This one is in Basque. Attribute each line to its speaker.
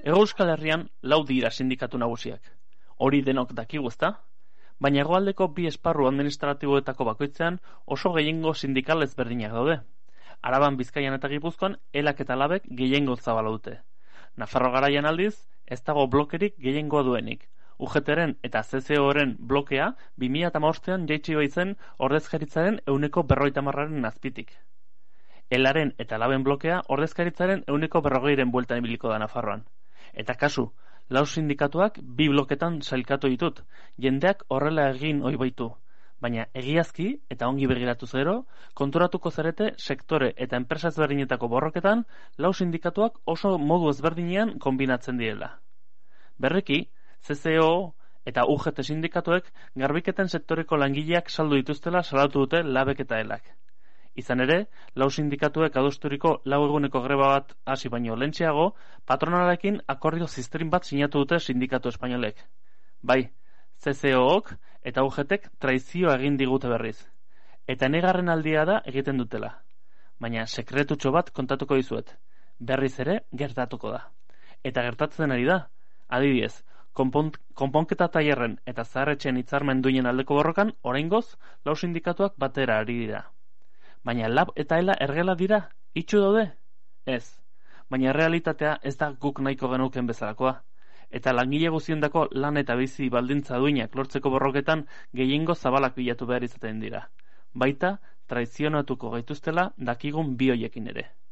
Speaker 1: Hego Euskal Herrian lau dira sindikatu nagusiak. Hori denok dakigu, ezta? Baina hegoaldeko bi esparru administratiboetako bakoitzean oso gehiengo sindikal ezberdinak daude. Araban, Bizkaian eta Gipuzkoan elak eta labek gehiengo zabala dute. Nafarro Garaian aldiz, ez dago blokerik gehiengoa duenik. UGT-ren eta CCO-ren blokea 2015an jaitsi baitzen ordezkaritzaren 50%aren azpitik. Elaren eta laben blokea ordezkaritzaren 40%ren bueltan ibiliko da Nafarroan. Eta kasu, lau sindikatuak bi bloketan sailkatu ditut, jendeak horrela egin ohi baitu. Baina egiazki eta ongi begiratuz gero, konturatuko zarete sektore eta enpresa ezberdinetako borroketan lau sindikatuak oso modu ezberdinean konbinatzen direla. Berriki, CCO eta UGT sindikatuek garbiketen sektoreko langileak saldu dituztela salatu dute labek eta elak. Izan ere, lau sindikatuek adosturiko lau eguneko greba bat hasi baino lehentxeago, patronalarekin akordio ziztrin bat sinatu dute sindikatu espainolek. Bai, CCOok eta UGTek traizioa egin digute berriz. Eta negarren aldia da egiten dutela. Baina sekretutxo bat kontatuko dizuet. Berriz ere gertatuko da. Eta gertatzen ari da. Adibidez, konponketa tailerren eta zaharretxeen hitzarmen duinen aldeko borrokan, oraingoz, lau sindikatuak batera ari dira. Baina lab eta ela ergela dira? Itxu daude? Ez. Baina realitatea ez da guk nahiko genuken bezalakoa. Eta langile guztiondako lan eta bizi baldintza duinak lortzeko borroketan gehiengo zabalak bilatu behar izaten dira. Baita, traizionatuko gaituztela dakigun bi hoiekin ere.